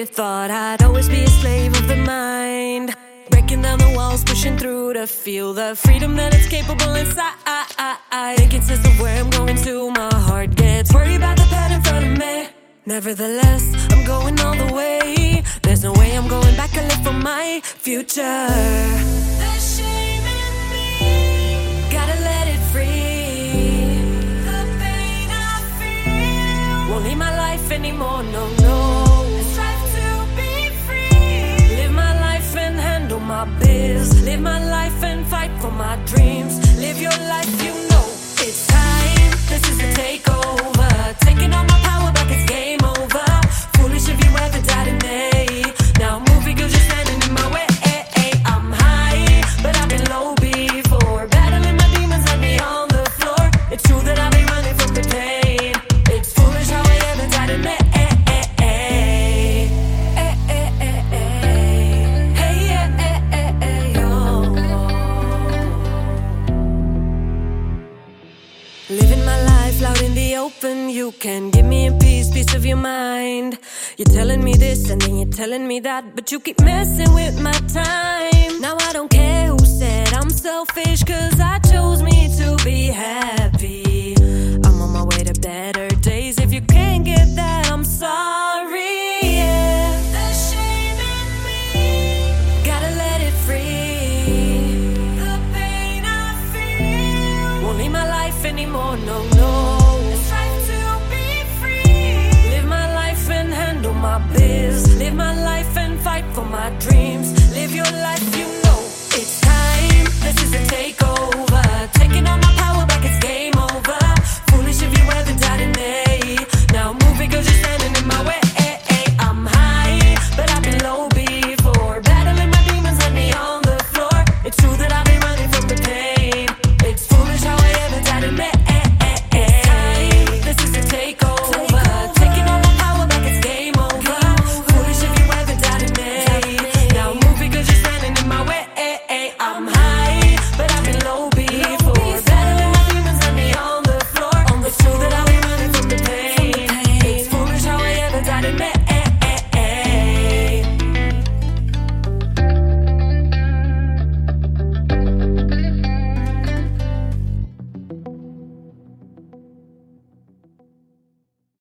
Thought I'd always be a slave of the mind, breaking down the walls, pushing through to feel the freedom that it's capable inside. Making sense of where I'm going to. My heart gets worried about the path in front of me. Nevertheless, I'm going all the way. There's no way I'm going back. I live for my future. The shame in me, gotta let it free. The pain I feel won't need my life anymore, no, no. I strive to be free. Live my life and handle my biz. Live my life and fight for my dreams. Live your life, you know it's time. This is a takeover. Taking all my power back, it's game over. Foolish if you ever doubted me. Now moving cause you're standing in my way. I'm high, but I've been low before. Battling my demons, let me on the floor. It's true that I've been running from the pain. It's foolish how I ever doubted me. Living my life loud in the open. You can give me a peace of your mind. You're telling me this and then you're telling me that, but you keep messing with my time. Now I don't care who said I'm selfish, cause I chose me to be happy. I'm on my way to better days. If you can't get that, I'm sorry, yeah. The shame in me, gotta let it free. The pain I feel won't need my life anymore, no, no. I strive to be free. Live my life and handle my biz. Live my life and fight for my dreams.